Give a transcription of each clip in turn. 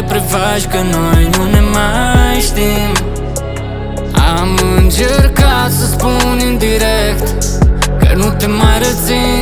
prefaci că noi nu ne mai știm. Am încercat să spun indirect că nu te mai rețin.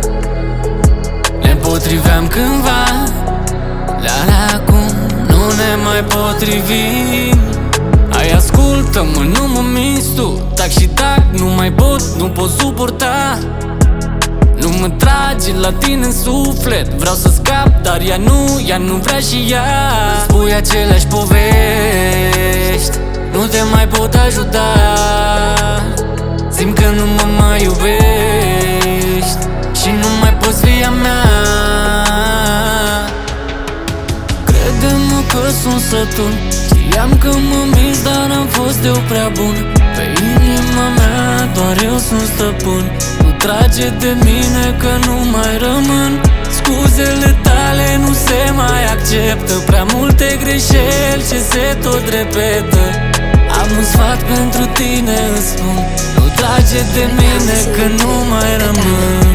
Ne potriveam cândva, dar acum nu ne mai potrivim. Hai, ascultă-mă, nu mă minți tu. Tac și tac, nu mai pot, nu pot suporta. Nu mă trage la tine în suflet. Vreau să scap, dar ea nu vrea și ea. Spui aceleași povești, nu te mai pot ajuta. Simt că nu mă mai iubești și nu mai poți fi a mea. Crede-mă că sunt sătul. Știam că mă minți, dar am fost eu prea bun. Pe inima mea doar eu sunt stăpân. Nu trage de mine că nu mai rămân. Scuzele tale nu se mai acceptă. Prea multe greșeli ce se tot repetă. Am un sfat pentru tine, îți spun. Nu trage de mine că nu mai rămân.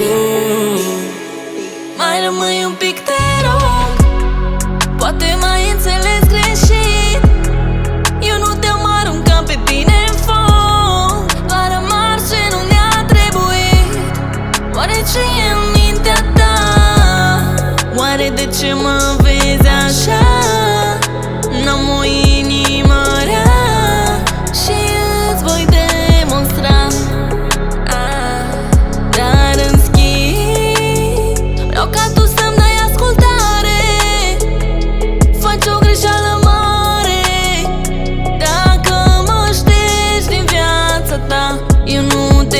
Mai rămâi un pic, te rog. Poate mai înțeles greșit. Eu nu te-am aruncat pe tine în foc. Doar amar ce nu ne-a trebuit. Oare ce e în mintea ta? Oare de ce mă vezi așa? N-am o inimă rea și îți voi demonstra. Dar în schimb vreau ca tu să-mi dai ascultare. Faci o greșeală mare dacă mă ștergi din viața ta. Eu nu te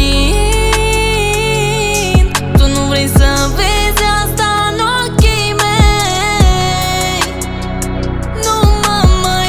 mint. Tu nu vrei să vezi asta în ochii mei. Nu mă mai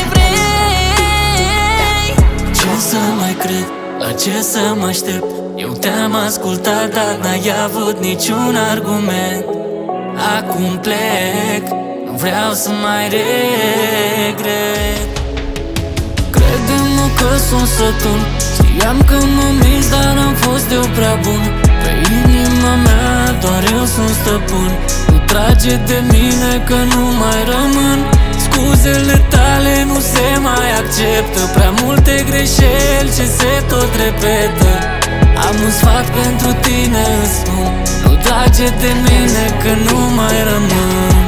vrei. Ce să mai cred? La ce să mă aștept? Eu te-am ascultat, dar n-ai avut niciun argument. Acum plec, nu vreau să mai regret. Crede-mă că sunt sătul. Știam că mă minți, dar am fost eu prea bun. Pe inima mea doar eu sunt stăpân. Nu trage de mine că nu mai rămân. Scuzele tale nu se mai acceptă. Prea multe greșeli ce se tot repetă. Am un sfat pentru tine, îți spun. Nu trage de mine că nu mai rămân.